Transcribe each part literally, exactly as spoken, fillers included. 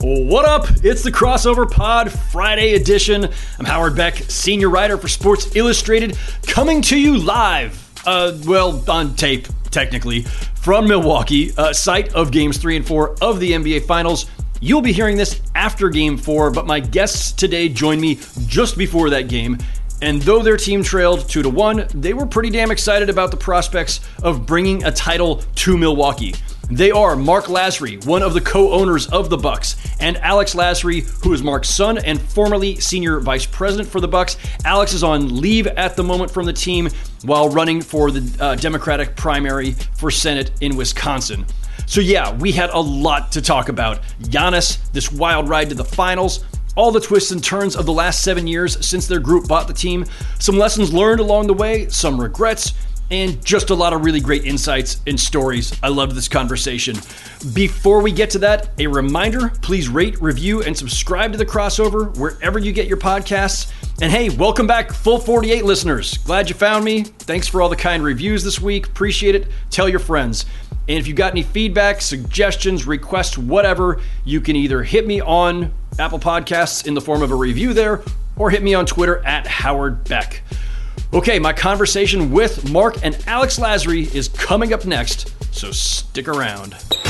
What up? It's the Crossover Pod Friday edition. I'm Howard Beck, senior writer for Sports Illustrated, coming to you live, uh, well, on tape, technically, from Milwaukee, uh, site of games three and four of the N B A Finals. You'll be hearing this after game four, but my guests today joined me just before that game. And though their team trailed two to one, they were pretty damn excited about the prospects of bringing a title to Milwaukee. They are Marc Lasry, one of the co-owners of the Bucks, and Alex Lasry, who is Mark's son and formerly senior vice president for the Bucks. Alex is on leave at the moment from the team while running for the uh, Democratic primary for Senate in Wisconsin. So yeah, we had a lot to talk about. Giannis, this wild ride to the finals, all the twists and turns of the last seven years since their group bought the team, some lessons learned along the way, some regrets, and just a lot of really great insights and stories. I loved this conversation. Before we get to that, a reminder, please rate, review, and subscribe to The Crossover wherever you get your podcasts. And hey, welcome back, Full forty-eight listeners. Glad you found me. Thanks for all the kind reviews this week. Appreciate it. Tell your friends. And if you got any feedback, suggestions, requests, whatever, you can either hit me on Apple Podcasts in the form of a review there, or hit me on Twitter at Howard Beck. Okay, my conversation with Marc and Alex Lasry is coming up next, so stick around.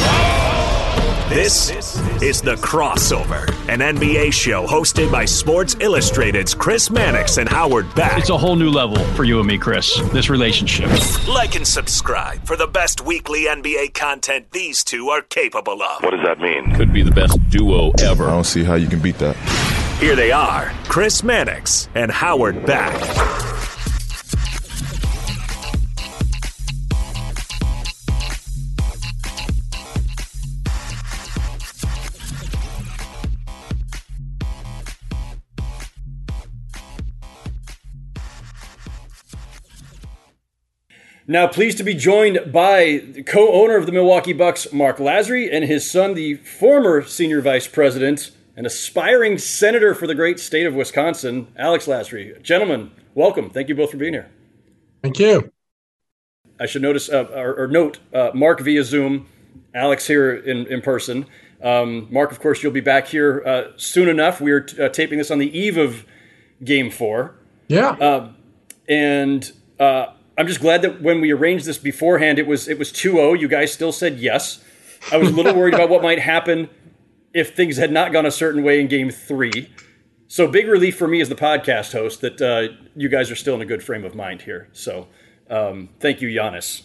This is The Crossover, an N B A show hosted by Sports Illustrated's Chris Mannix and Howard Beck. It's a whole new level for you and me, Chris, this relationship. Like and subscribe for the best weekly N B A content these two are capable of. What does that mean? Could be the best duo ever. I don't see how you can beat that. Here they are, Chris Mannix and Howard Beck. Now, pleased to be joined by the co-owner of the Milwaukee Bucks, Marc Lasry, and his son, the former senior vice president and aspiring senator for the great state of Wisconsin, Alex Lasry. Gentlemen, welcome. Thank you both for being here. Thank you. I should notice uh, or, or note uh, Marc via Zoom, Alex here in, in person. Um, Marc, of course, you'll be back here uh, soon enough. We are t- uh, taping this on the eve of Game Four. Yeah. Uh, and uh, I'm just glad that when we arranged this beforehand, it was it was two oh. You guys still said yes. I was a little worried about what might happen if things had not gone a certain way in Game Three. So big relief for me as the podcast host that uh, you guys are still in a good frame of mind here. So um, thank you, Giannis.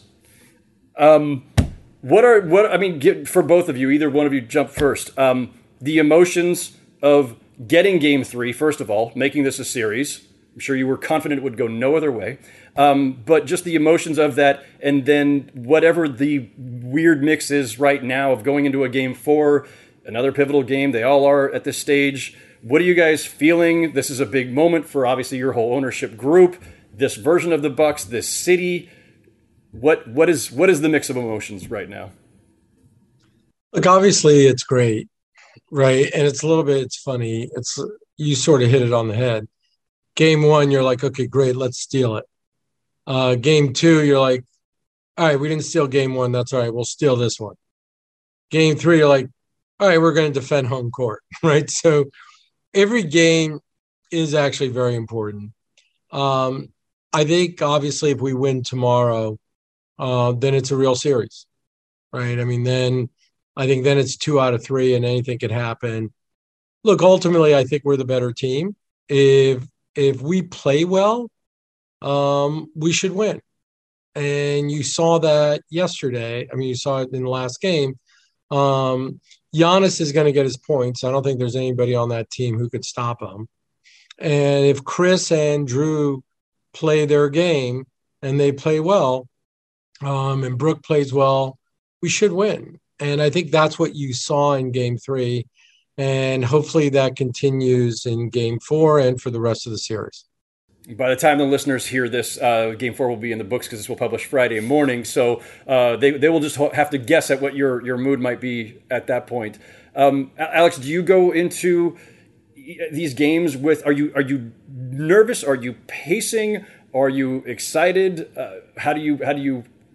Um, what are what I mean get, for both of you? Either one of you jump first. Um, the emotions of getting Game Three, first of all, making this a series. I'm sure you were confident it would go no other way. Um, but just the emotions of that, and then whatever the weird mix is right now of going into a Game Four, another pivotal game. They all are at this stage. What are you guys feeling? This is a big moment for obviously your whole ownership group, this version of the Bucks, this city. What what is what is the mix of emotions right now? Look, obviously it's great, right? And it's a little bit, it's funny. It's you sort of hit it on the head. Game one, you're like, okay, great, let's steal it. Uh, game two, you're like, all right, we didn't steal game one. That's all right. We'll steal this one. Game three, you're like, all right, we're going to defend home court, right? So every game is actually very important. Um, I think, obviously, if we win tomorrow, uh, then it's a real series, right? I mean, then I think then it's two out of three and anything could happen. Look, ultimately, I think we're the better team. If if we play well, um, we should win. And you saw that yesterday. I mean, you saw it in the last game. Um, Giannis is going to get his points. I don't think there's anybody on that team who could stop him. And if Chris and Drew play their game and they play well, um, and Brook plays well, we should win. And I think that's what you saw in game three. And hopefully that continues in game four and for the rest of the series. By the time the listeners hear this, uh, Game Four will be in the books because this will publish Friday morning. So uh, they they will just have to guess at what your your mood might be at that point. Um, Alex, do you go into these games with? Are you are you nervous? Are you pacing? Are you excited? Uh, how do you how do you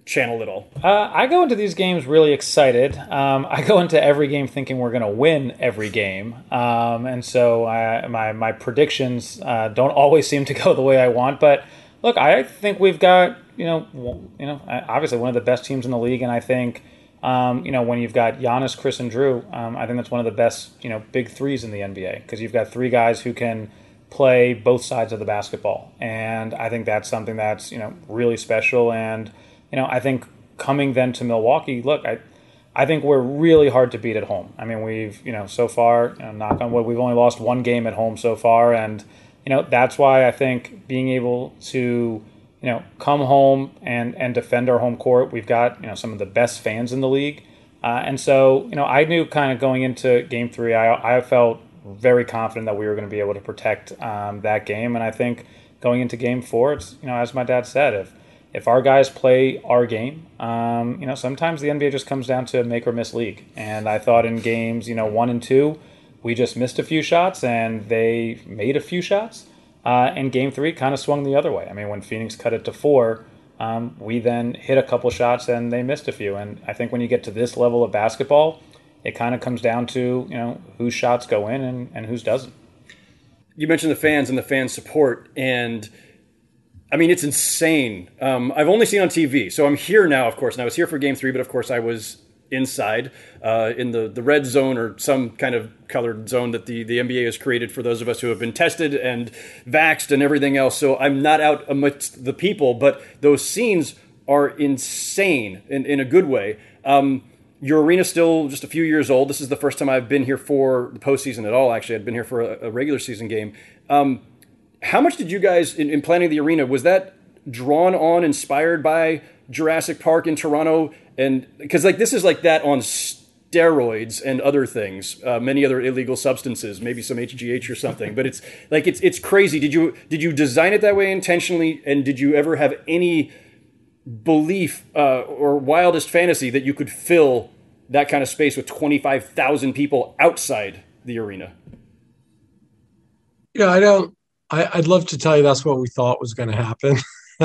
channel at all? Uh, I go into these games really excited. Um, I go into every game thinking we're going to win every game, um, and so I, my my predictions uh, don't always seem to go the way I want. But look, I think we've got you know you know obviously one of the best teams in the league, and I think um, you know when you've got Giannis, Chris, and Drew, um, I think that's one of the best you know big threes in the N B A because you've got three guys who can play both sides of the basketball, and I think that's something that's you know really special. And you know, I think coming then to Milwaukee, look, I I think we're really hard to beat at home. I mean, we've, you know, so far, you know, knock on wood, we've only lost one game at home so far. And, you know, that's why I think being able to, you know, come home and, and defend our home court, we've got, you know, some of the best fans in the league. Uh, and so, you know, I knew kind of going into game three, I, I felt very confident that we were going to be able to protect um, that game. And I think going into game four, it's, you know, as my dad said, if, If our guys play our game, um, you know, sometimes the N B A just comes down to make or miss league. And I thought in games, you know, one and two, we just missed a few shots and they made a few shots. Uh, and game three kind of swung the other way. I mean, when Phoenix cut it to four, um, we then hit a couple shots and they missed a few. And I think when you get to this level of basketball, it kind of comes down to, you know, whose shots go in and, and whose doesn't. You mentioned the fans and the fan support, and I mean, it's insane. Um, I've only seen on T V, so I'm here now, of course, and I was here for game three, but of course I was inside uh, in the, the red zone or some kind of colored zone that the, the N B A has created for those of us who have been tested and vaxxed and everything else. So I'm not out amidst the people, but those scenes are insane in, in a good way. Um, your arena's still just a few years old. This is the first time I've been here for the postseason at all, actually. I'd been here for a, a regular season game. Um, How much did you guys, in, in planning the arena, was that drawn on, inspired by Jurassic Park in Toronto? And because like this is like that on steroids and other things, uh, many other illegal substances, maybe some H G H or something. But it's like it's it's crazy. Did you did you design it that way intentionally? And did you ever have any belief uh, or wildest fantasy that you could fill that kind of space with twenty-five thousand people outside the arena? Yeah, I don't. I, I'd love to tell you that's what we thought was going to happen.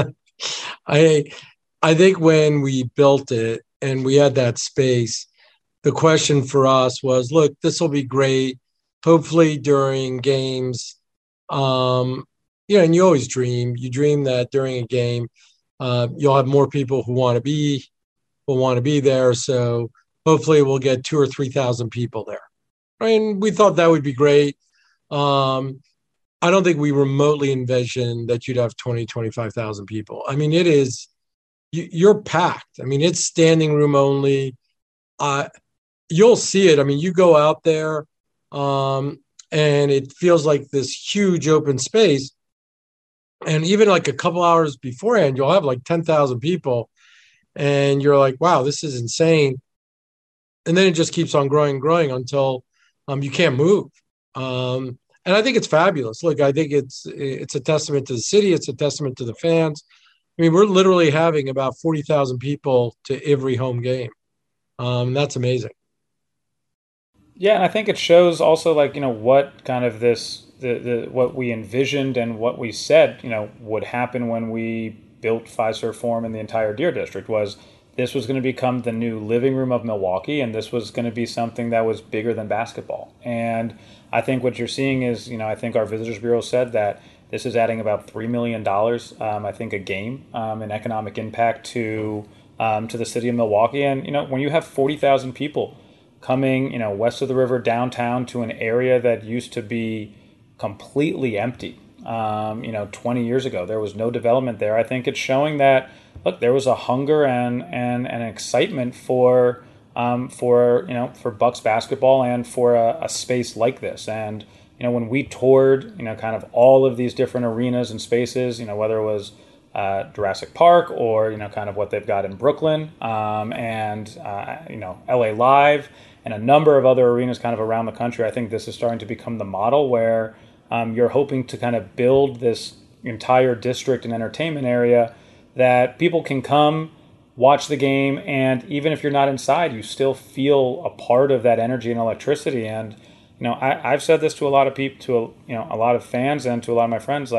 I I think when we built it and we had that space, the question for us was, look, this will be great. Hopefully during games, um, you know, and you always dream. You dream that during a game, uh, you'll have more people who want to be will want to be there. So hopefully we'll get two or three thousand people there. And we thought that would be great. Um, I don't think we remotely envisioned that you'd have twenty, twenty-five thousand people. I mean, it is, you, you're packed. I mean, it's standing room only. Uh, you'll see it. I mean, you go out there um, and it feels like this huge open space. And even like a couple hours beforehand, you'll have like ten thousand people and you're like, wow, this is insane. And then it just keeps on growing and growing until um, you can't move. Um, And I think it's fabulous. Look, I think it's it's a testament to the city. It's a testament to the fans. I mean, we're literally having about forty thousand people to every home game. Um, that's amazing. Yeah, and I think it shows also, like, you know, what kind of this, the, the what we envisioned and what we said, you know, would happen when we built Fiserv Forum in the entire Deer District was this was going to become the new living room of Milwaukee, and this was going to be something that was bigger than basketball. And I think what you're seeing is, you know, I think our Visitors Bureau said that this is adding about three million dollars, um, I think, a game um, in economic impact to um, to the city of Milwaukee. And, you know, when you have forty thousand people coming, you know, west of the river downtown to an area that used to be completely empty, um, you know, twenty years ago, there was no development there. I think it's showing that, look, there was a hunger and, and, and an excitement for Um, for you know for Bucks basketball and for a, a space like this. And you know when we toured you know kind of all of these different arenas and spaces, you know whether it was uh, Jurassic Park or you know kind of what they've got in Brooklyn um, and uh, you know L A Live and a number of other arenas kind of around the country, I think this is starting to become the model where um, you're hoping to kind of build this entire district and entertainment area that people can come, watch the game, and even if you're not inside, you still feel a part of that energy and electricity. And you know, I, I've said this to a lot of people, to a, you know, a lot of fans, and to a lot of my friends. Like,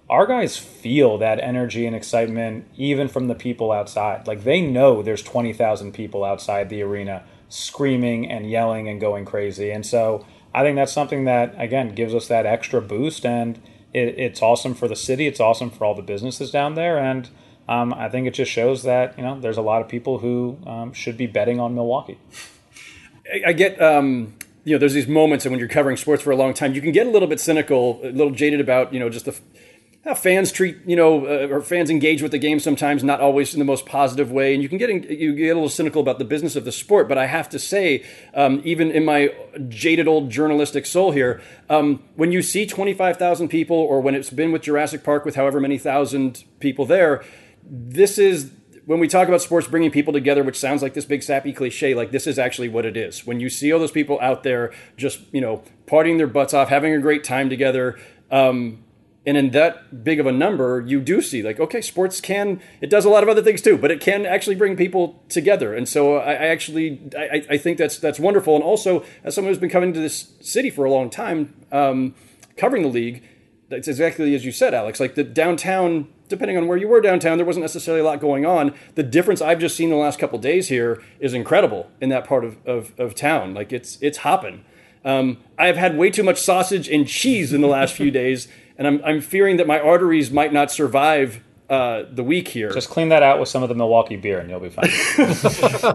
our guys feel that energy and excitement even from the people outside. Like, they know there's twenty thousand people outside the arena screaming and yelling and going crazy. And so I think that's something that, again, gives us that extra boost, and it, it's awesome for the city. It's awesome for all the businesses down there. And um, I think it just shows that, you know, there's a lot of people who um, should be betting on Milwaukee. I, I get, um, you know, there's these moments, and when you're covering sports for a long time, you can get a little bit cynical, a little jaded about, you know, just the how fans treat, you know, uh, or fans engage with the game sometimes, not always in the most positive way. And you can get in, you get a little cynical about the business of the sport. But I have to say, um, even in my jaded old journalistic soul here, um, when you see twenty-five thousand people, or when it's been with Jurassic Park with however many thousand people there, this is, when we talk about sports bringing people together, which sounds like this big sappy cliche, like this is actually what it is. When you see all those people out there just, you know, partying their butts off, having a great time together, um, and in that big of a number, you do see, like, okay, sports can, it does a lot of other things too, but it can actually bring people together. And so I, I actually, I, I think that's that's wonderful. And also, as someone who's been coming to this city for a long time, um, covering the league, that's exactly as you said, Alex. Like, the downtown, depending on where you were downtown, there wasn't necessarily a lot going on. The difference I've just seen the last couple of days here is incredible in that part of, of, of town. Like, it's it's hopping. Um, I've had way too much sausage and cheese in the last few days, and I'm I'm fearing that my arteries might not survive uh, the week here. Just clean that out with some of the Milwaukee beer, and you'll be fine.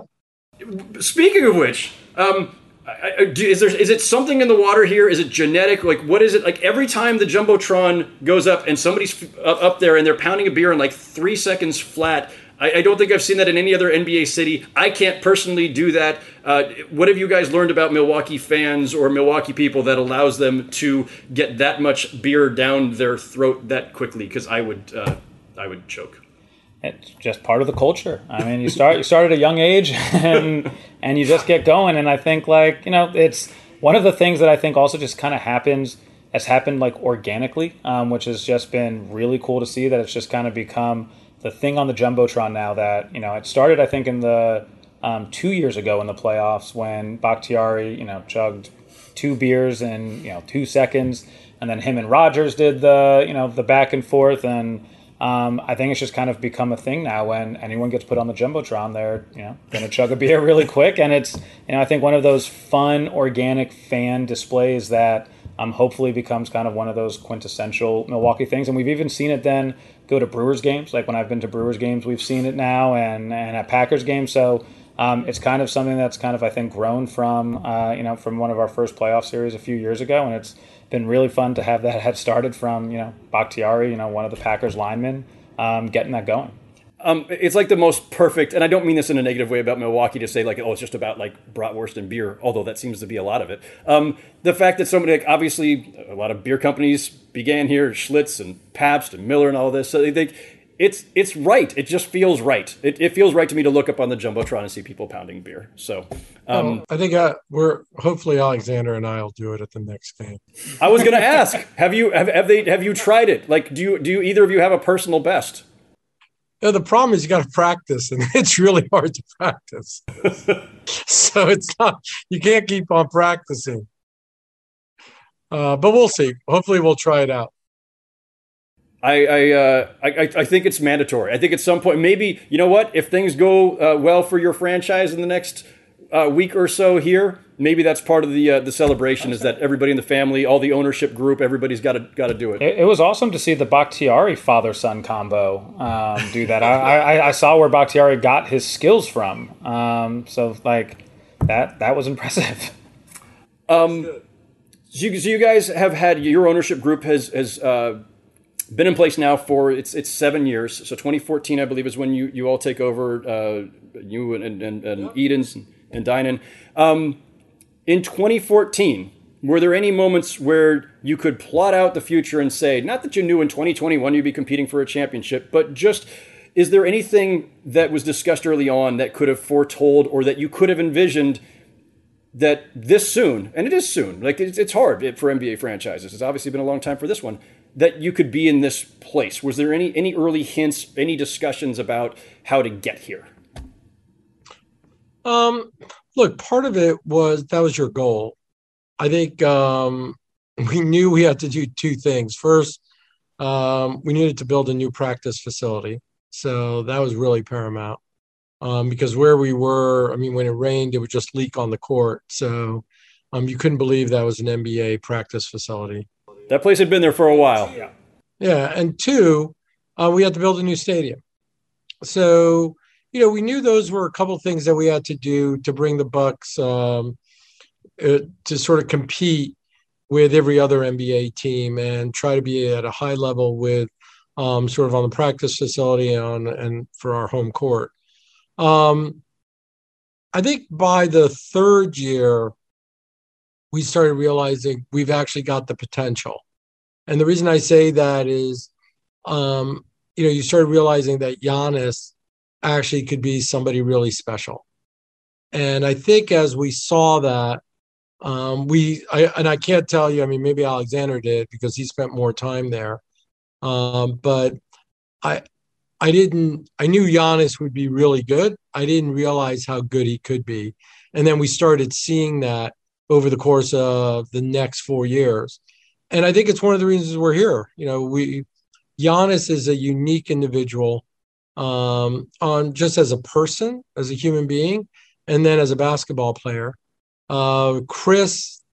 Speaking of which, um, I, I, do, is there is it something in the water here? Is it genetic? Like, what is it? Like, every time the Jumbotron goes up and somebody's up, up there and they're pounding a beer in like three seconds flat, I, I don't think I've seen that in any other N B A city. I can't personally do that. Uh, what have you guys learned about Milwaukee fans or Milwaukee people that allows them to get that much beer down their throat that quickly? Because I would, uh, I would choke. It's just part of the culture. I mean, you start you start at a young age, and and you just get going. And I think, like, you know, it's one of the things that I think also just kind of happens, has happened like organically, um, which has just been really cool to see, that it's just kind of become the thing on the Jumbotron now. That, you know, it started, I think, in the um, two years ago in the playoffs when Bakhtiari, you know, chugged two beers in, you know, two seconds, and then him and Rogers did the, you know, the back and forth. And Um, I think it's just kind of become a thing now. When anyone gets put on the Jumbotron, they're, you know, going to chug a beer really quick. And it's, you know, I think one of those fun, organic fan displays that um, hopefully becomes kind of one of those quintessential Milwaukee things. And we've even seen it then go to Brewers games. Like, when I've been to Brewers games, we've seen it now, and, and at Packers games. So um, it's kind of something that's kind of, I think, grown from, uh, you know, from one of our first playoff series a few years ago. And it's been really fun to have that had started from, you know, Bakhtiari, you know, one of the Packers linemen, um, getting that going. Um, it's like the most perfect, and I don't mean this in a negative way about Milwaukee to say, like, oh, it's just about like bratwurst and beer, although that seems to be a lot of it. Um, the fact that somebody, like, obviously a lot of beer companies began here, Schlitz and Pabst and Miller and all this, so they think it's it's right. It just feels right. It, it feels right to me to look up on the Jumbotron and see people pounding beer. So um, well, I think uh, we're hopefully Alexander and I will do it at the next game. I was going to ask, have you have, have they have you tried it? Like, do you do you, either of you have a personal best? You know, the problem is you got to practice, and it's really hard to practice. So it's not, you can't keep on practicing. Uh, but we'll see. Hopefully we'll try it out. I I, uh, I I think it's mandatory. I think at some point, maybe, you know what, if things go uh, well for your franchise in the next uh, week or so here, maybe that's part of the uh, the celebration, is that everybody in the family, all the ownership group, everybody's got to got to do it. it. It was awesome to see the Bakhtiari father-son combo um, do that. I, I I saw where Bakhtiari got his skills from. Um, so like that that was impressive. Um, so you, so you guys have had, your ownership group has has. Uh, been in place now for it's it's seven years. So twenty fourteen, I believe, is when you, you all take over, uh, you and, and, and yep. Edens and, and Dynan. Um, in twenty fourteen, were there any moments where you could plot out the future and say, not that you knew in twenty twenty-one you'd be competing for a championship, but just, is there anything that was discussed early on that could have foretold, or that you could have envisioned that this soon, and it is soon, like it's, it's hard for N B A franchises, it's obviously been a long time for this one, that you could be in this place? Was there any any early hints, any discussions about how to get here? Um, look, part of it was, that was your goal. I think um, we knew we had to do two things. First, Um, we needed to build a new practice facility. So that was really paramount. Um, because where we were, I mean, when it rained, it would just leak on the court. So um, you couldn't believe that was an N B A practice facility. That place had been there for a while. Yeah. Yeah. And two, uh, we had to build a new stadium. So, you know, we knew those were a couple of things that we had to do to bring the Bucks um, uh, to sort of compete with every other N B A team and try to be at a high level with um, sort of on the practice facility on and for our home court. Um, I think by the third year, we started realizing we've actually got the potential. And the reason I say that is, um, you know, you started realizing that Giannis actually could be somebody really special. And I think as we saw that, um, we, I, and I can't tell you, I mean, maybe Alexander did because he spent more time there. Um, but I, I didn't, I knew Giannis would be really good. I didn't realize how good he could be. And then we started seeing that over the course of the next four years. And I think it's one of the reasons we're here. You know, we, Giannis is a unique individual um, on just as a person, as a human being, and then as a basketball player. Uh, Chris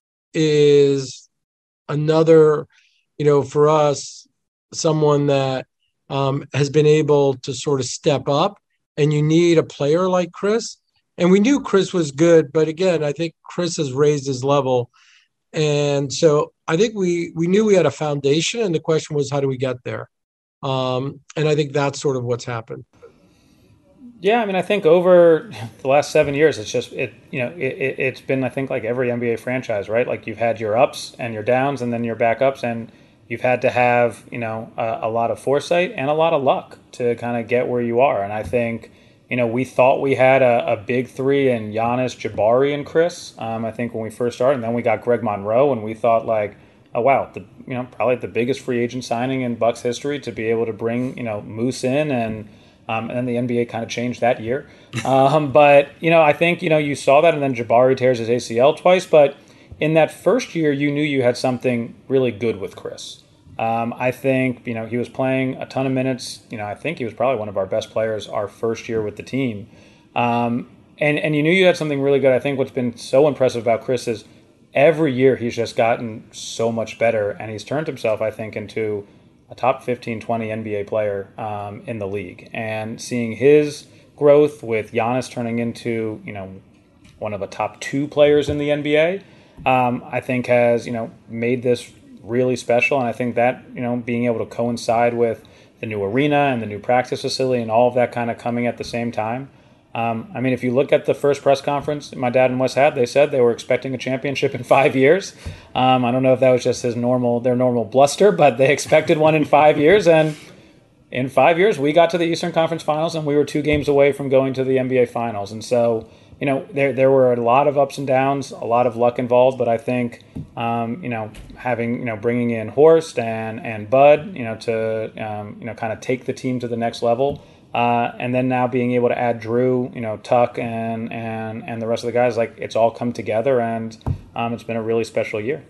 is another, you know, for us, someone that um, has been able to sort of step up, and you need a player like Chris. And we knew Chris was good, but again, I think Chris has raised his level. And so I think we we knew we had a foundation, and the question was, how do we get there? Um, and I think that's sort of what's happened. Yeah, I mean, I think over the last seven years, it's just it. You know, it, it's been I think like every N B A franchise, right? Like you've had your ups and your downs, and then your backups, and you've had to have you know a, a lot of foresight and a lot of luck to kind of get where you are. And I think you know we thought we had a, a big three in Giannis, Jabari, and Chris. Um, I think when we first started, and then we got Greg Monroe, and we thought like, oh wow, the you know probably the biggest free agent signing in Bucks history to be able to bring you know Moose in and. Um, and then the N B A kind of changed that year. Um, but, you know, I think, you know, you saw that, and then Jabari tears his A C L twice. But in that first year, you knew you had something really good with Chris. Um, I think, you know, he was playing a ton of minutes. You know, I think he was probably one of our best players our first year with the team. Um, and, and you knew you had something really good. I think what's been so impressive about Chris is every year he's just gotten so much better. And he's turned himself, I think, into a top fifteen, twenty N B A player um, in the league. And seeing his growth with Giannis turning into, you know, one of the top two players in the N B A, um, I think has, you know, made this really special. And I think that, you know, being able to coincide with the new arena and the new practice facility and all of that kind of coming at the same time. Um, I mean, if you look at the first press conference my dad and Wes had, they said they were expecting a championship in five years. Um, I don't know if that was just his normal, their normal bluster, but they expected one in five years. And in five years, we got to the Eastern Conference Finals, and we were two games away from going to the N B A Finals. And so, you know, there there were a lot of ups and downs, a lot of luck involved. But I think, um, you know, having you know bringing in Horst and and Bud, you know, to um, you know kind of take the team to the next level. Uh, and then now being able to add Drew, you know, Tuck and and and the rest of the guys, like it's all come together, and um, it's been a really special year.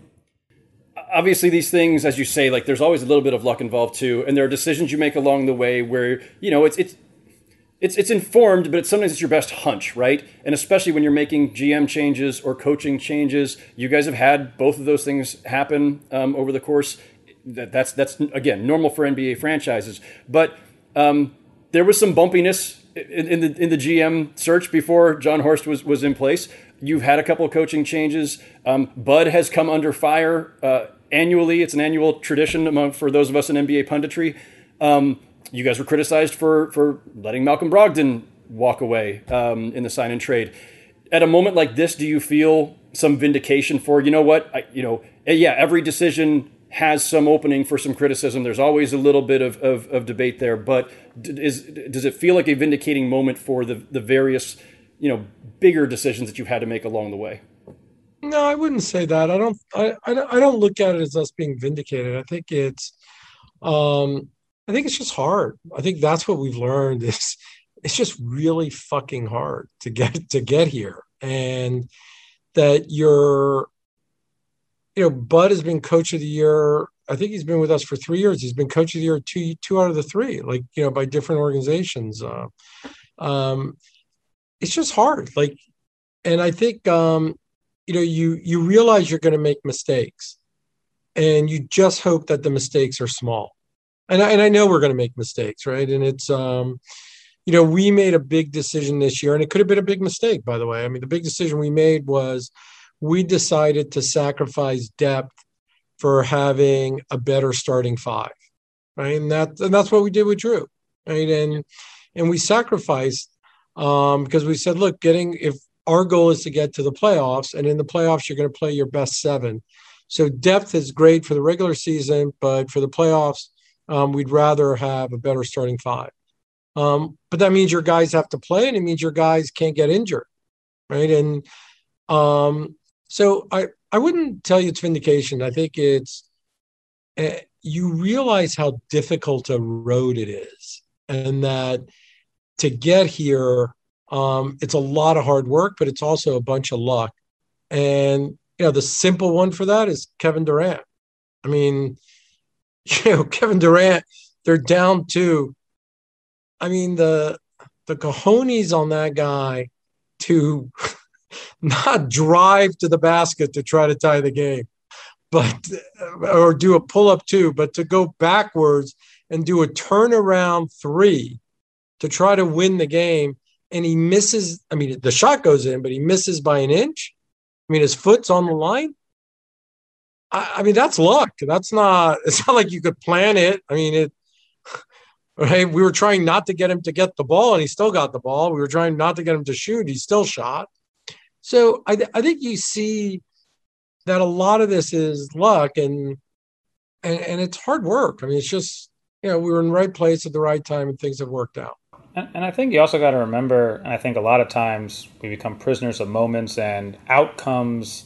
Obviously, these things, as you say, like there's always a little bit of luck involved too, and there are decisions you make along the way where you know it's it's it's it's informed, but it's sometimes it's your best hunch, right? And especially when you're making G M changes or coaching changes, you guys have had both of those things happen um, over the course. That that's that's again normal for N B A franchises, but. Um, There was some bumpiness in, in the in the G M search before John Horst was, was in place. You've had a couple of coaching changes. Um, Bud has come under fire uh, annually. It's an annual tradition among for those of us in N B A punditry. Um, you guys were criticized for for letting Malcolm Brogdon walk away um, in the sign and trade. At a moment like this, do you feel some vindication for you know what I, you know? Yeah, every decision has some opening for some criticism. There's always a little bit of, of, of debate there, but is, does it feel like a vindicating moment for the, the various, you know, bigger decisions that you've had to make along the way? No, I wouldn't say that. I don't, I, I don't, I don't look at it as us being vindicated. I think it's, um, I think it's just hard. I think that's what we've learned is it's just really fucking hard to get, to get here. And that you're, you know, Bud has been coach of the year I think he's been with us for three years. He's been coach of the year two two out of the three, like, you know, by different organizations. Uh, um, it's just hard. Like, and I think um, you know, you you realize you're going to make mistakes, and you just hope that the mistakes are small. And I, and I know we're going to make mistakes, right? And it's um, you know, we made a big decision this year, and it could have been a big mistake, by the way. I mean, the big decision we made was we decided to sacrifice depth for having a better starting five, right? And that and that's what we did with Drew, right? And and we sacrificed um, because we said, look, getting if our goal is to get to the playoffs, and in the playoffs you're going to play your best seven. So depth is great for the regular season, but for the playoffs, um, we'd rather have a better starting five. Um, but that means your guys have to play, and it means your guys can't get injured, right? And um, so I, I wouldn't tell you it's vindication. I think it's uh, you realize how difficult a road it is, and that to get here, um, it's a lot of hard work, but it's also a bunch of luck. And you know, the simple one for that is Kevin Durant. I mean, you know, Kevin Durant, they're down two. I mean, the the cojones on that guy to not drive to the basket to try to tie the game, but or do a pull-up two, but to go backwards and do a turnaround three to try to win the game. And he misses. I mean, the shot goes in, but he misses by an inch. I mean, his foot's on the line. I, I mean, that's luck. That's not, it's not like you could plan it. I mean, it, right? We were trying not to get him to get the ball, and he still got the ball. We were trying not to get him to shoot. He still shot. So I, th- I think you see that a lot of this is luck, and, and and it's hard work. I mean, it's just, you know, we were in the right place at the right time, and things have worked out. And, and I think you also got to remember, and I think a lot of times we become prisoners of moments and outcomes,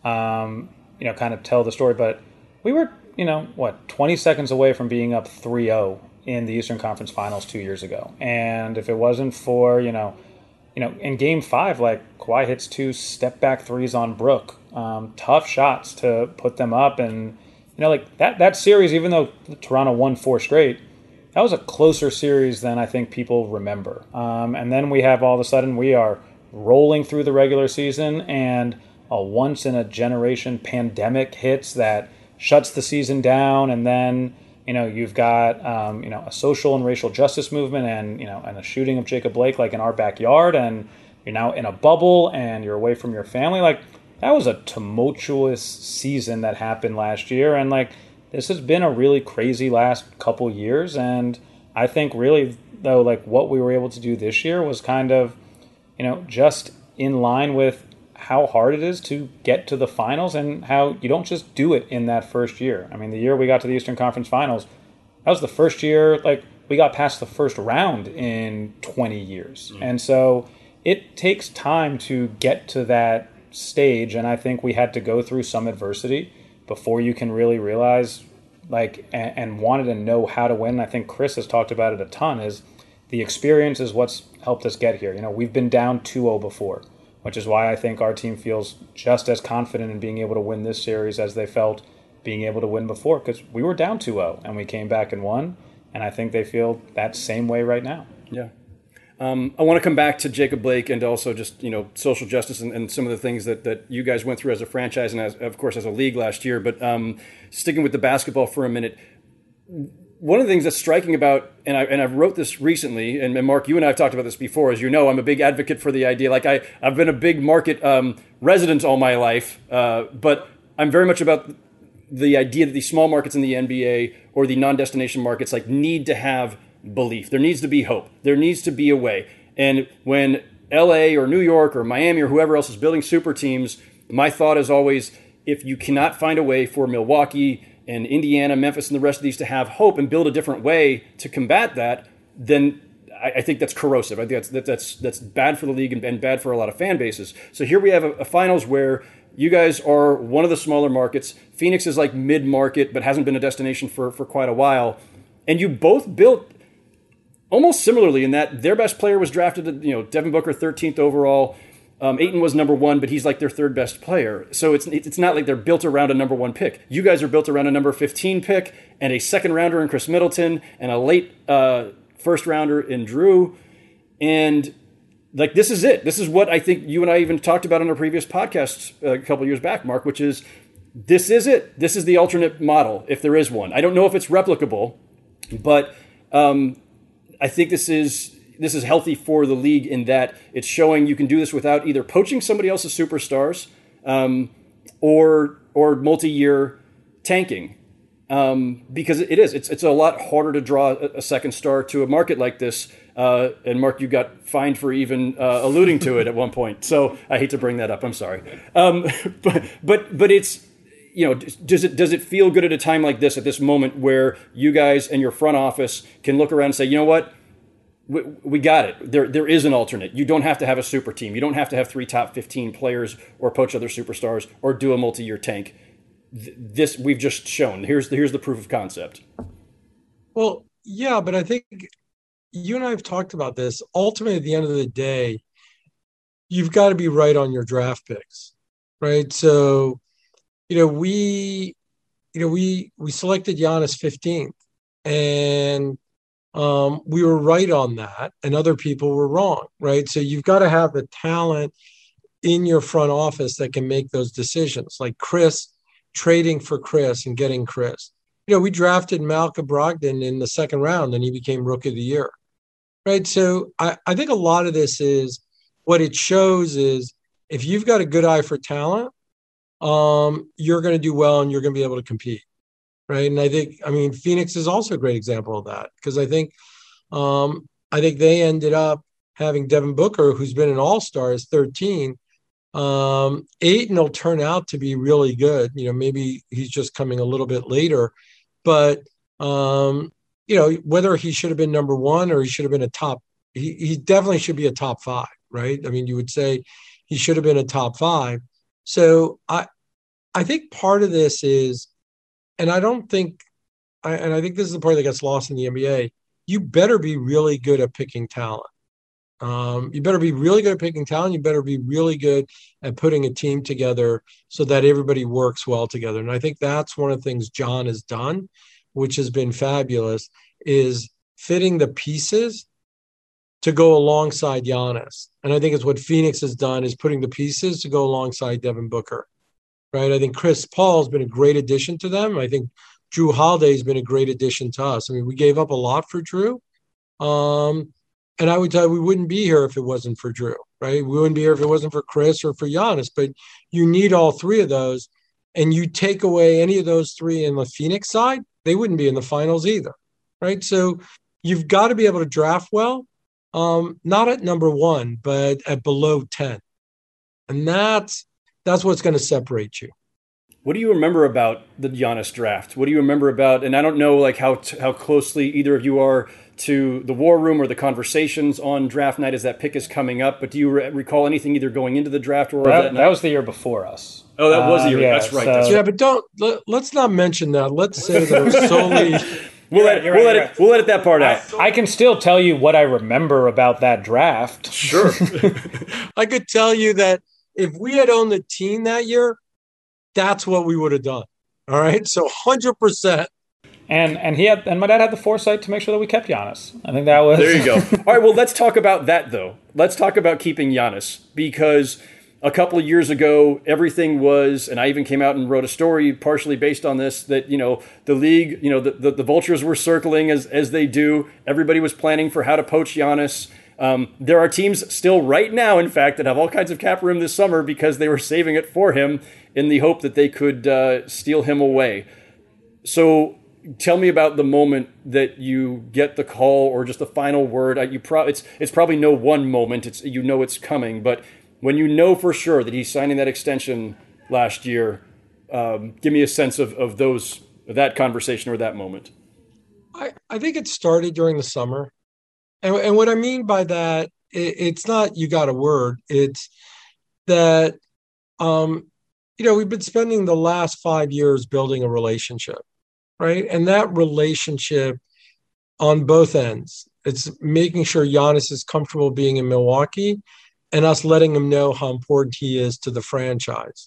um, you know, kind of tell the story. But we were, you know, what, twenty seconds away from being up three oh in the Eastern Conference Finals two years ago. And if it wasn't for, you know, you know, in game five, like Kawhi hits two step back threes on Brook, um, tough shots to put them up. And, you know, like that, that series, even though Toronto won four straight, that was a closer series than I think people remember. Um, and then we have all of a sudden we are rolling through the regular season, and a once-in-a-generation pandemic hits that shuts the season down. And then, you know, you've got, um, you know, a social and racial justice movement, and, you know, and a shooting of Jacob Blake, like in our backyard, and you're now in a bubble and you're away from your family. Like, that was a tumultuous season that happened last year. And like, this has been a really crazy last couple years. And I think really, though, like what we were able to do this year was kind of, you know, just in line with how hard it is to get to the finals, and how you don't just do it in that first year. I mean, the year we got to the Eastern Conference Finals, that was the first year, like, we got past the first round in twenty years. Mm. And so it takes time to get to that stage, and I think we had to go through some adversity before you can really realize, like, and, and wanted to know how to win. I think Chris has talked about it a ton, is the experience is what's helped us get here. You know, we've been down two oh before, which is why I think our team feels just as confident in being able to win this series as they felt being able to win before, because we were down two oh and we came back and won, and I think they feel that same way right now. Yeah. Um, I want to come back to Jacob Blake and also just, you know, social justice and, and some of the things that, that you guys went through as a franchise and, as, of course, as a league last year. But um, sticking with the basketball for a minute, one of the things that's striking about, and I and I wrote this recently, and, and Mark, you and I have talked about this before, as you know, I'm a big advocate for the idea. Like I, I've been a big market um, resident all my life, uh, but I'm very much about the idea that these small markets in the N B A or the non-destination markets like need to have belief. There needs to be hope. There needs to be a way. And when L A or New York or Miami or whoever else is building super teams, my thought is always, if you cannot find a way for Milwaukee and Indiana, Memphis, and the rest of these to have hope and build a different way to combat that, then I, I think that's corrosive. I think that's that, that's that's bad for the league and, and bad for a lot of fan bases. So here we have a, a finals where you guys are one of the smaller markets. Phoenix is like mid-market, but hasn't been a destination for, for quite a while. And you both built almost similarly in that their best player was drafted, you know, Devin Booker, thirteenth overall. Um, Ayton was number one, but he's like their third best player. So it's it's not like they're built around a number one pick. You guys are built around a number fifteen pick and a second rounder in Chris Middleton and a late uh, first rounder in Drew. And like, this is it. This is what I think you and I even talked about on our previous podcast a couple years back, Mark, which is this is it. This is the alternate model, if there is one. I don't know if it's replicable, but um, I think this is this is healthy for the league in that it's showing you can do this without either poaching somebody else's superstars um, or or multi-year tanking. Um, because it is, it's it's a lot harder to draw a, a second star to a market like this. Uh, and Mark, you got fined for even uh, alluding to it at one point. So I hate to bring that up. I'm sorry. Um, but but but it's, you know, does it does it feel good at a time like this, at this moment where you guys and your front office can look around and say, you know what, we, we got it. There there is an alternate. You don't have to have a super team. You don't have to have three top fifteen players or poach other superstars or do a multi-year tank. This we've just shown. Here's the, here's the proof of concept. Well, yeah, but I think you and I have talked about this. Ultimately, at the end of the day, you've got to be right on your draft picks, right? So, you know, we, you know, we we selected Giannis fifteenth, and um, we were right on that, and other people were wrong, right? So you've got to have the talent in your front office that can make those decisions, like Chris. Trading for Chris and getting Chris. You know, we drafted Malcolm Brogdon in the second round and he became Rookie of the Year, right? So I, I think a lot of this is what it shows is if you've got a good eye for talent, um, you're going to do well and you're going to be able to compete, right? And I think, I mean, Phoenix is also a great example of that because I think, um, I think they ended up having Devin Booker, who's been an all-star, as thirteen. Um, Ayton will turn out to be really good. You know, maybe he's just coming a little bit later, but, um, you know, whether he should have been number one or he should have been a top, he, he definitely should be a top five, right? I mean, you would say he should have been a top five. So I, I think part of this is, and I don't think, I, and I think this is the part that gets lost in the N B A, you better be really good at picking talent. Um, you better be really good at picking talent. You better be really good at putting a team together so that everybody works well together. And I think that's one of the things John has done, which has been fabulous, is fitting the pieces to go alongside Giannis. And I think it's what Phoenix has done is putting the pieces to go alongside Devin Booker, right? I think Chris Paul has been a great addition to them. I think Drew Holiday has been a great addition to us. I mean, we gave up a lot for Drew. Um, And I would tell you, we wouldn't be here if it wasn't for Drew, right? We wouldn't be here if it wasn't for Chris or for Giannis, but you need all three of those. And you take away any of those three in the Phoenix side, they wouldn't be in the finals either, right? So you've got to be able to draft well, um, not at number one, but at below ten. And that's, that's what's going to separate you. What do you remember about the Giannis draft? What do you remember about, and I don't know like how how closely either of you are to the war room or the conversations on draft night as that pick is coming up, but do you re- recall anything either going into the draft or that, that, that was the year before us. Oh, that was the year. Um, yeah, that's right. so, That's right. Yeah, but don't, let, let's not mention that. Let's say that it was solely... We'll, right, let, you're we'll, right, let you're it, right. we'll edit that part out. I, I can still tell you what I remember about that draft. Sure. I could tell you that if we had owned the team that year, that's what we would have done. All right. So one hundred percent. And and he had and my dad had the foresight to make sure that we kept Giannis. I think that was There you go. All right. Well, let's talk about that, though. Let's talk about keeping Giannis, because a couple of years ago, everything was, and I even came out and wrote a story partially based on this, that, you know, the league, you know, the, the, the vultures were circling as, as they do. Everybody was planning for how to poach Giannis. Um, there are teams still right now, in fact, that have all kinds of cap room this summer because they were saving it for him in the hope that they could uh, steal him away. So tell me about the moment that you get the call or just the final word. You pro- it's it's probably no one moment. It's you know it's coming, but when you know for sure that he's signing that extension last year, um, give me a sense of of those of that conversation or that moment. I, I think it started during the summer. And, and what I mean by that, it, it's not you got a word. It's that, um, you know, we've been spending the last five years building a relationship, right? And that relationship on both ends, it's making sure Giannis is comfortable being in Milwaukee and us letting him know how important he is to the franchise.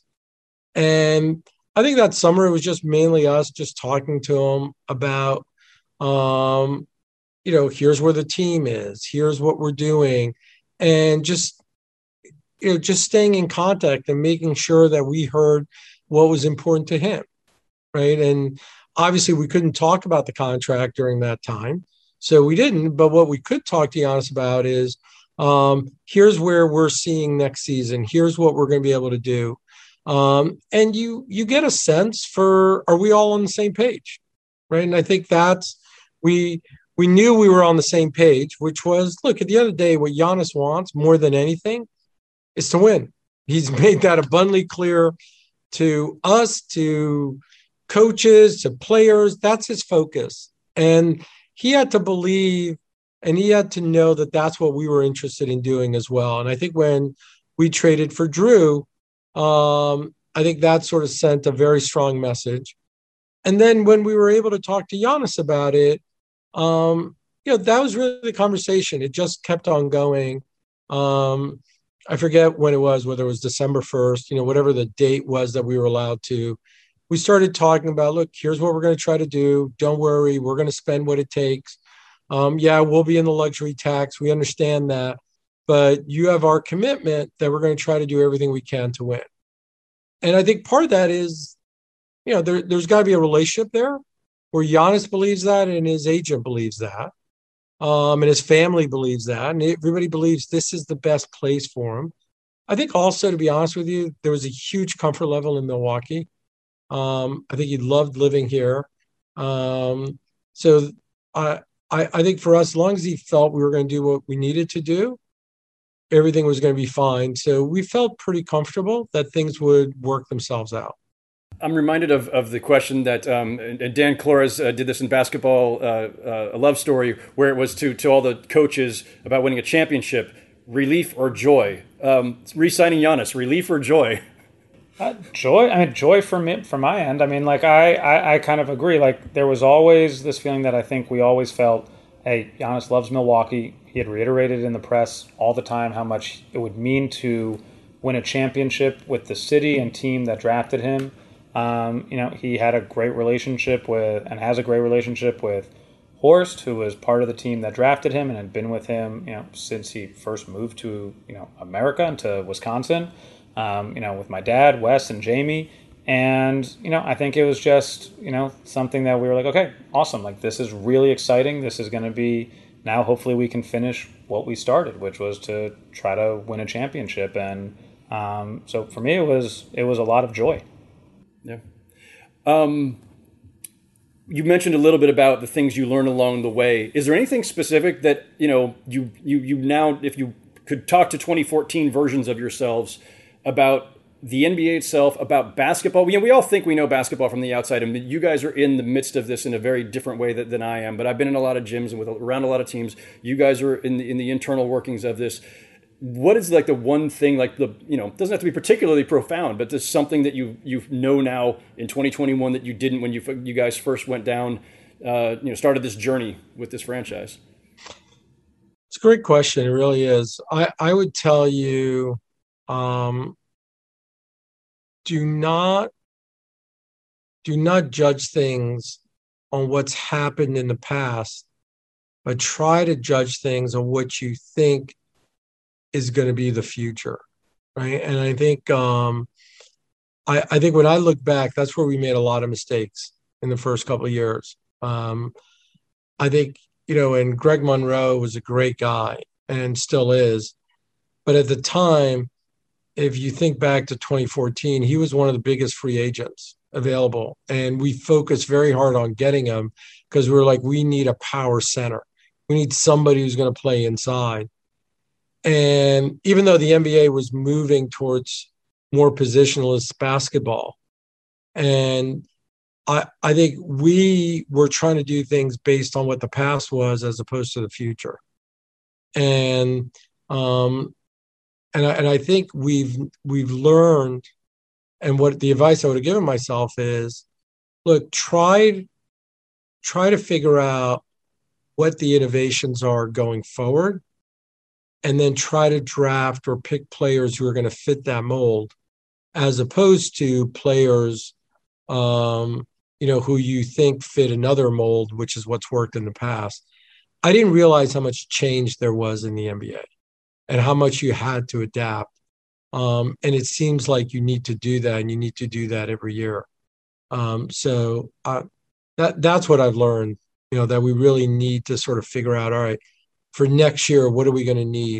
And I think that summer it was just mainly us just talking to him about, um, you know, here's where the team is, here's what we're doing, and just, you know, just staying in contact and making sure that we heard what was important to him, right? And obviously we couldn't talk about the contract during that time, so we didn't. But what we could talk to Giannis about is, um, here's where we're seeing next season. Here's what we're going to be able to do. Um, and you you get a sense for, are we all on the same page, right? And I think that's, we we knew we were on the same page, which was, look, at the end of the day, what Giannis wants more than anything is to win. He's made that abundantly clear to us, to coaches, to players. That's his focus. And he had to believe, and he had to know that that's what we were interested in doing as well. And I think when we traded for Drew, um, I think that sort of sent a very strong message. And then when we were able to talk to Giannis about it, um, you know, that was really the conversation. It just kept on going. Um, I forget when it was, whether it was December first, you know, whatever the date was that we were allowed to. We started talking about, look, here's what we're going to try to do. Don't worry, we're going to spend what it takes. Um, yeah, we'll be in the luxury tax. We understand that. But you have our commitment that we're going to try to do everything we can to win. And I think part of that is, you know, there, there's got to be a relationship there where Giannis believes that and his agent believes that. Um, and his family believes that. And everybody believes this is the best place for him. I think also, to be honest with you, there was a huge comfort level in Milwaukee. Um, I think he loved living here. Um, so I, I, I think for us, as long as he felt we were going to do what we needed to do, everything was going to be fine. So we felt pretty comfortable that things would work themselves out. I'm reminded of, of the question that um, and Dan Flores uh, did this in Basketball, uh, uh, a love story, where it was to, to all the coaches about winning a championship, relief or joy. Um, re-signing Giannis, relief or joy? Uh, joy. I mean, joy from me, from my end. I mean, like I, I, I kind of agree. Like there was always this feeling that I think we always felt, hey, Giannis loves Milwaukee. He had reiterated in the press all the time how much it would mean to win a championship with the city and team that drafted him. Um, you know, he had a great relationship with, and has a great relationship with Horst, who was part of the team that drafted him and had been with him, you know, since he first moved to, you know, America and to Wisconsin. Um, you know, with my dad, Wes, and Jamie. And, you know, I think it was just, you know, something that we were like, okay, awesome. Like, this is really exciting. This is going to be, now hopefully we can finish what we started, which was to try to win a championship. And um, so for me, it was, it was a lot of joy. Yeah. Um, you mentioned a little bit about the things you learned along the way. Is there anything specific that, you know, you, you, you now, if you could talk to twenty fourteen versions of yourselves about the N B A itself, about basketball? We, we all think we know basketball from the outside, and you guys are in the midst of this in a very different way that, than I am. But I've been in a lot of gyms and with around a lot of teams. You guys are in the, in the internal workings of this. What is like the one thing, like the, you know, it doesn't have to be particularly profound, but there's something that you you know now in twenty twenty-one that you didn't when you you guys first went down, uh, you know, started this journey with this franchise? It's a great question. It really is. I, I would tell you, um, do not do not judge things on what's happened in the past, but try to judge things on what you think is going to be the future, right? And I think um, I, I think when I look back, that's where we made a lot of mistakes in the first couple of years. Um, I think, you know, and Greg Monroe was a great guy and still is, but at the time, if you think back to twenty fourteen, he was one of the biggest free agents available, and we focused very hard on getting him because we were like, we need a power center. We need somebody who's going to play inside. And even though the N B A was moving towards more positionless basketball, and I, I think we were trying to do things based on what the past was as opposed to the future. And um, and I, and I think we've we've learned, and what the advice I would have given myself is, look, try try to figure out what the innovations are going forward, and then try to draft or pick players who are going to fit that mold, as opposed to players, um, you know, who you think fit another mold, which is what's worked in the past. I didn't realize how much change there was in the N B A and how much you had to adapt. Um, and it seems like you need to do that, and you need to do that every year. Um, so uh, that that's what I've learned, you know, that we really need to sort of figure out, all right, for next year, what are we going to need?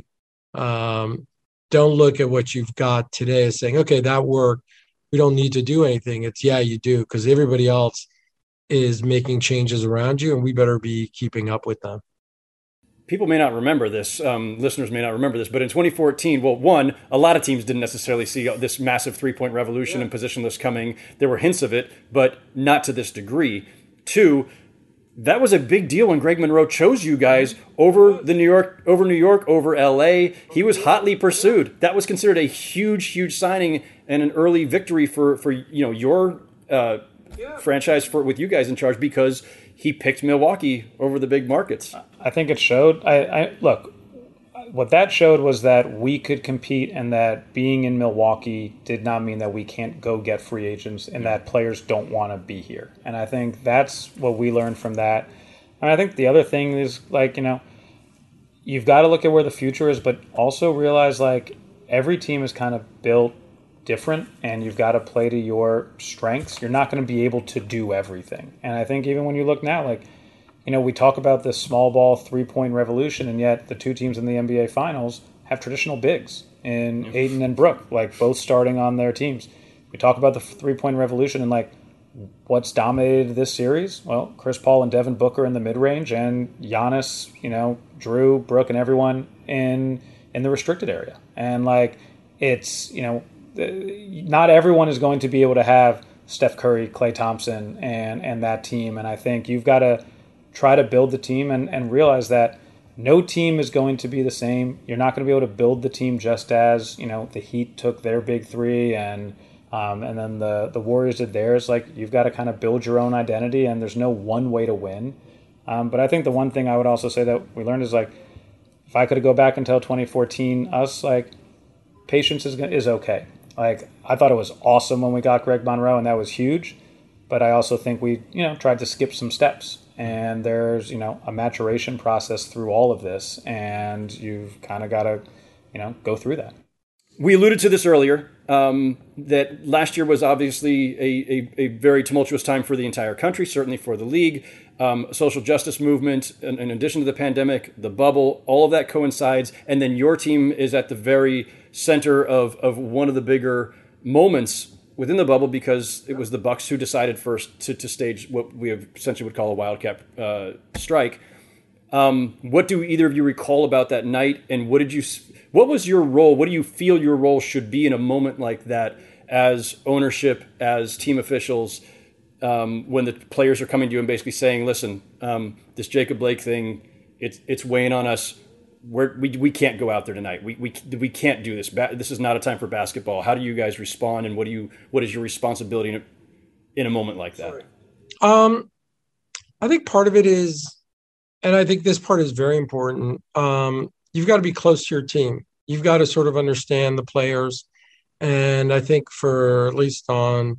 Um, don't look at what you've got today as saying, okay, that worked. We don't need to do anything. It's, yeah, you do, because everybody else is making changes around you, and we better be keeping up with them. People may not remember this, um, listeners may not remember this, but in twenty fourteen, well, one, a lot of teams didn't necessarily see this massive three-point revolution yeah. and positionless coming. There were hints of it, but not to this degree. Two, that was a big deal when Greg Monroe chose you guys over the New York, over New York, over L A. He was hotly pursued. That was considered a huge, huge signing and an early victory for, for you know, your uh, yeah. franchise for with you guys in charge, because he picked Milwaukee over the big markets. I think it showed. I, I look, what that showed was that we could compete, and that being in Milwaukee did not mean that we can't go get free agents, and that players don't want to be here. And I think that's what we learned from that. And I think the other thing is, like, you know, you've got to look at where the future is, but also realize, like, every team is kind of built different, and you've got to play to your strengths. You're not going to be able to do everything. And I think even when you look now, like, you know, we talk about this small ball three-point revolution, and yet the two teams in the N B A Finals have traditional bigs in yeah. Ayton and Brook, like, both starting on their teams. We talk about the three-point revolution, and, like, what's dominated this series? Well, Chris Paul and Devin Booker in the mid-range, and Giannis, you know, Drew, Brook, and everyone in in the restricted area. And, like, it's, you know, not everyone is going to be able to have Steph Curry, Klay Thompson, and and that team. And I think you've got to try to build the team and, and realize that no team is going to be the same. You're not going to be able to build the team just as, you know, the Heat took their big three and um, and then the, the Warriors did theirs. Like, you've got to kind of build your own identity, and there's no one way to win. Um, but I think the one thing I would also say that we learned is, like, if I could go back and tell twenty fourteen us, like, patience is is okay. Like, I thought it was awesome when we got Greg Monroe, and that was huge. But I also think we, you know, tried to skip some steps. And there's, you know, a maturation process through all of this, and you've kind of got to, you know, go through that. We alluded to this earlier, um, that last year was obviously a, a, a very tumultuous time for the entire country, certainly for the league. Um, social justice movement, in, in addition to the pandemic, the bubble, all of that coincides. And then your team is at the very center of, of one of the bigger moments within the bubble, because it was the Bucks who decided first to, to stage what we have essentially would call a wildcat uh, strike. Um, what do either of you recall about that night, and what did you? What was your role? What do you feel your role should be in a moment like that, as ownership, as team officials, um, when the players are coming to you and basically saying, "Listen, um, this Jacob Blake thing, it's it's weighing on us. We're, we we can't go out there tonight. We we we can't do this. Ba- this is not a time for basketball." How do you guys respond, and what do you what is your responsibility in a, in a moment like that? Um, I think part of it is, and I think this part is very important. Um, you've got to be close to your team. You've got to sort of understand the players, and I think for at least on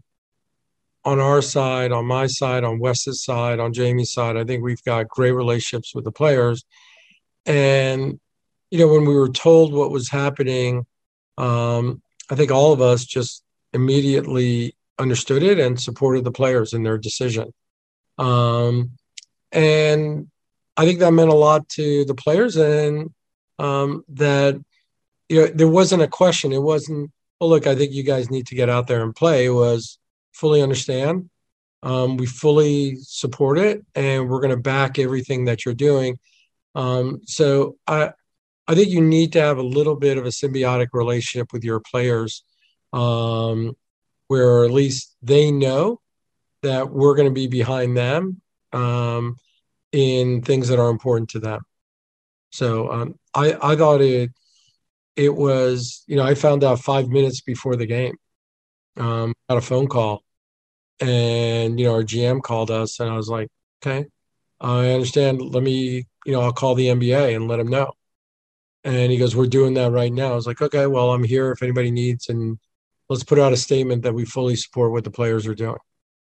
on our side, on my side, on Wes's side, on Jamie's side, I think we've got great relationships with the players. And, you know, when we were told what was happening, um, I think all of us just immediately understood it and supported the players in their decision. Um, and I think that meant a lot to the players, and um, that, you know, there wasn't a question. It wasn't, well, look, I think you guys need to get out there and play. It was fully understand. Um, we fully support it, and we're going to back everything that you're doing. Um, so I, I think you need to have a little bit of a symbiotic relationship with your players, um, where at least they know that we're going to be behind them um, in things that are important to them. So um, I, I thought it, it was, you know, I found out five minutes before the game, um, got a phone call, and, you know, our G M called us, and I was like, okay, I understand. Let me, you know, I'll call the N B A and let them know. And he goes, we're doing that right now. I was like, okay, well, I'm here if anybody needs, and let's put out a statement that we fully support what the players are doing.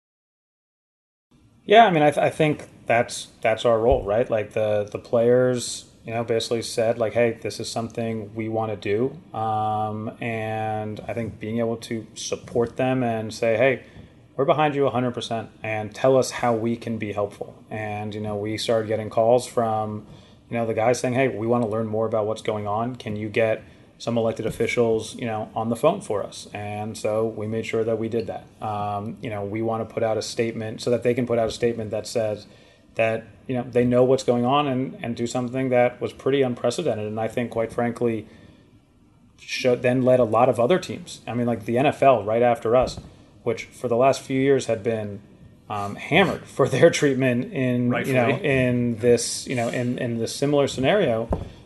Yeah, I mean, I, th- I think that's that's our role, right? Like the the players, you know, basically said like, hey, this is something we want to do, um, and I think being able to support them and say, hey, we're behind you one hundred percent, and tell us how we can be helpful. And you know, we started getting calls from, you know, the guys saying, hey, we want to learn more about what's going on. Can you get some elected officials, you know, on the phone for us? And so we made sure that we did that. Um, you know, we want to put out a statement so that they can put out a statement that says that, you know, they know what's going on and, and do something that was pretty unprecedented. And I think, quite frankly, showed, then led a lot of other teams. I mean, like the N F L right after us, which for the last few years had been um, hammered for their treatment in, Rightfully. you know, in this, you know, in, in this similar scenario.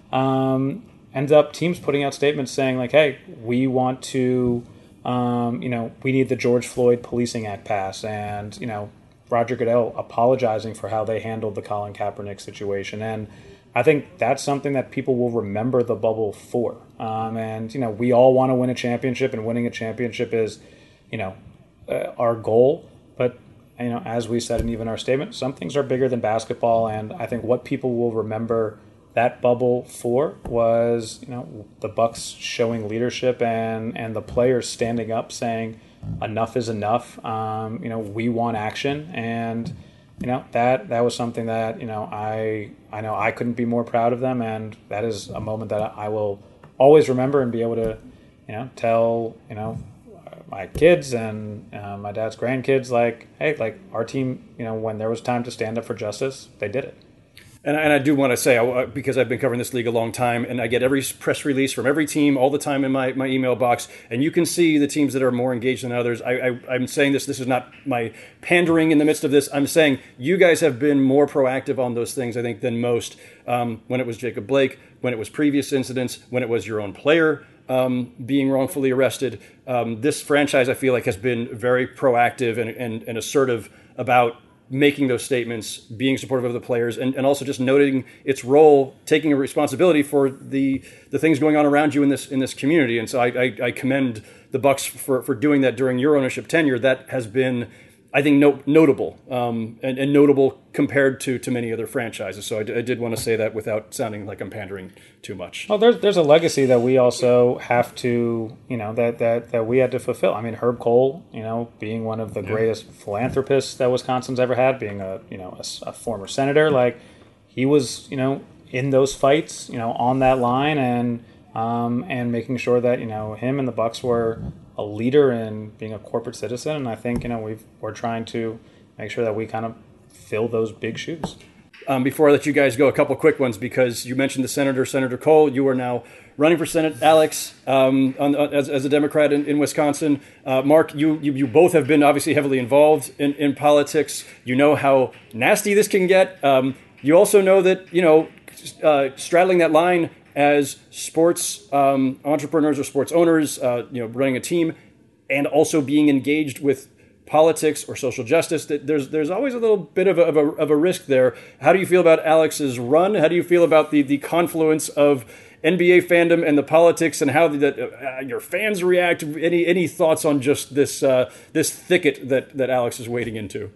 Um, Ends up teams putting out statements saying like, hey, we want to, um, you know, we need the George Floyd Policing Act passed, and, you know, Roger Goodell apologizing for how they handled the Colin Kaepernick situation. And I think that's something that people will remember the bubble for. Um, and, you know, we all want to win a championship, and winning a championship is, you know, uh, our goal. But, you know, as we said in even our statement, some things are bigger than basketball. And I think what people will remember that bubble for was, you know, the Bucks showing leadership and, and the players standing up saying enough is enough. Um, you know, we want action. And, you know, that that was something that, you know, I I know I couldn't be more proud of them. And that is a moment that I will always remember and be able to, you know, tell, you know, my kids and uh, my dad's grandkids, like, hey, like our team, you know, when there was time to stand up for justice, they did it. And, and I do want to say, because I've been covering this league a long time, and I get every press release from every team all the time in my, my email box, and you can see the teams that are more engaged than others. I, I, I'm saying this, this is not my pandering in the midst of this. I'm saying you guys have been more proactive on those things, I think, than most. Um, when it was Jacob Blake, when it was previous incidents, when it was your own player um, being wrongfully arrested. Um, this franchise, I feel like, has been very proactive and, and, and assertive about making those statements, being supportive of the players, and, and also just noting its role, taking a responsibility for the the things going on around you in this in this community. And so I, I, I commend the Bucks for, for doing that during your ownership tenure. That has been, I think, no, notable um, and, and notable compared to, to many other franchises. So I, d- I did want to say that without sounding like I'm pandering too much. Well, there's there's a legacy that we also have to, you know, that, that, that we had to fulfill. I mean, Herb Cole, you know, being one of the yeah. greatest philanthropists that Wisconsin's ever had, being a, you know, a, a former senator, like he was, you know, in those fights, you know, on that line, and um, and making sure that, you know, him and the Bucks were a leader in being a corporate citizen. And I think, you know, we've, we're trying to make sure that we kind of fill those big shoes. Um, before I let you guys go, a couple quick ones, because you mentioned the senator, Senator Cole. You are now running for Senate, Alex, um, on, on, as, as a Democrat in, in Wisconsin. Uh, Mark, you, you you both have been obviously heavily involved in, in politics. You know how nasty this can get. Um, you also know that, you know, uh, straddling that line as sports um, entrepreneurs or sports owners, uh, you know, running a team, and also being engaged with politics or social justice, that there's there's always a little bit of a, of a of a risk there. How do you feel about Alex's run? How do you feel about the the confluence of N B A fandom and the politics, and how the, uh, your fans react? Any any thoughts on just this uh, this thicket that that Alex is wading into?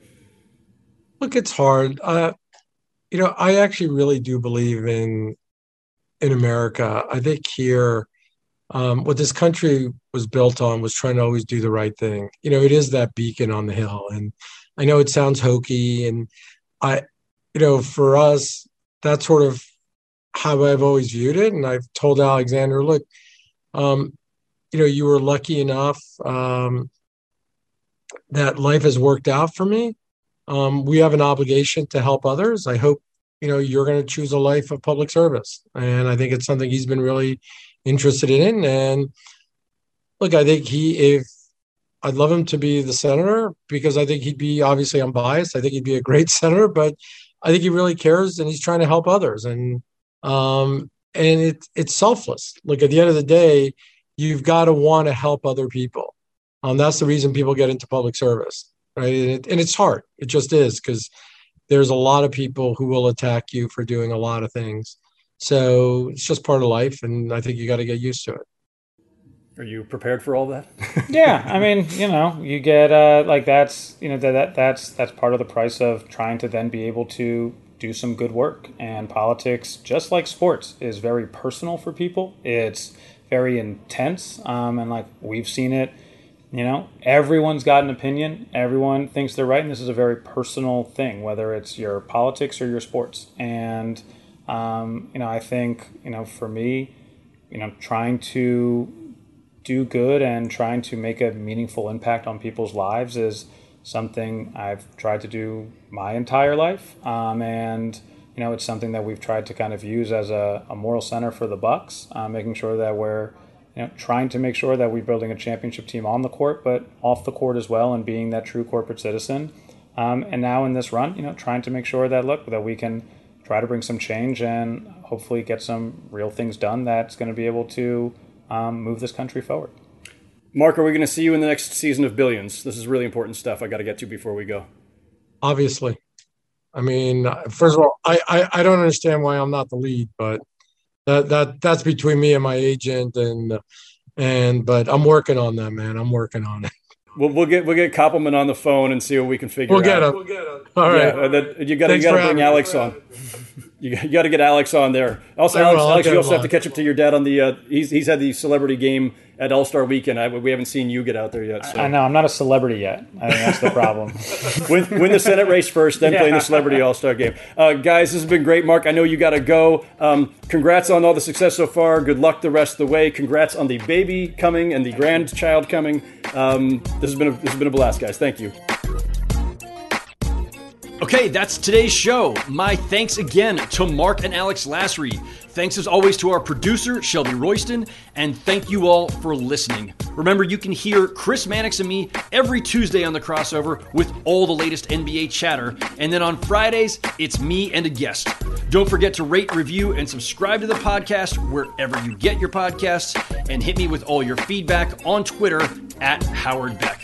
Look, it's hard. Uh, you know, I actually really do believe in in America. I think here, um, what this country was built on was trying to always do the right thing. You know, it is that beacon on the hill. And I know it sounds hokey, and I, you know, for us, that's sort of how I've always viewed it. And I've told Alexander, look, um, you know, you were lucky enough um, that life has worked out for me. Um, we have an obligation to help others. I hope, you know, you're going to choose a life of public service. And I think it's something he's been really interested in. And look, I think he, if I'd love him to be the senator, because I think he'd be, obviously I'm biased, I think he'd be a great senator, but I think he really cares and he's trying to help others. And, um, and it, it's selfless. Look, at the end of the day, you've got to want to help other people. Um, that's the reason people get into public service, right? And, it, and it's hard. It just is, because there's a lot of people who will attack you for doing a lot of things. So it's just part of life, and I think you got to get used to it. Are you prepared for all that? Yeah, I mean, you know, you get uh, like that's you know that, that that's that's part of the price of trying to then be able to do some good work. And politics, just like sports, is very personal for people. It's very intense, um, and like we've seen it. You know, everyone's got an opinion. Everyone thinks they're right, and this is a very personal thing, whether it's your politics or your sports. And um, you know, I think you know, for me, you know, trying to do good and trying to make a meaningful impact on people's lives is something I've tried to do my entire life. Um, and, you know, it's something that we've tried to kind of use as a, a moral center for the Bucks, uh, making sure that we're, you know, trying to make sure that we're building a championship team on the court, but off the court as well, and being that true corporate citizen. Um, and now in this run, you know, trying to make sure that, look, that we can try to bring some change and hopefully get some real things done that's going to be able to Um, move this country forward. Mark, are we going to see you in the next season of Billions? This is really important stuff I got to get to before we go. Obviously. I mean, first of all, I, I, I don't understand why I'm not the lead, but that that that's between me and my agent, and and but I'm working on that, man. I'm working on it. We'll, we'll get we'll get Koppelman on the phone and see what we can figure we'll out. Get we'll get him. All right. Yeah, that, you got to bring Alex on. You, you got to get Alex on there. Also, Alex, will, Alex you also on. have to catch up to your dad on the. Uh, he's he's had the celebrity game at All-Star Weekend. I, we haven't seen you get out there yet. So. I know I'm not a celebrity yet. I think that's the problem. win, win the Senate race first, then yeah. play in the Celebrity All-Star game. Uh, guys, this has been great. Mark, I know you got to go. Um, congrats on all the success so far. Good luck the rest of the way. Congrats on the baby coming and the grandchild coming. Um, this has been a, this has been a blast, guys. Thank you. Okay, that's today's show. My thanks again to Mark and Alex Lasry. Thanks as always to our producer, Shelby Royston, and thank you all for listening. Remember, you can hear Chris Mannix and me every Tuesday on The Crossover with all the latest N B A chatter, and then on Fridays, it's me and a guest. Don't forget to rate, review, and subscribe to the podcast wherever you get your podcasts, and hit me with all your feedback on Twitter at Howard Beck.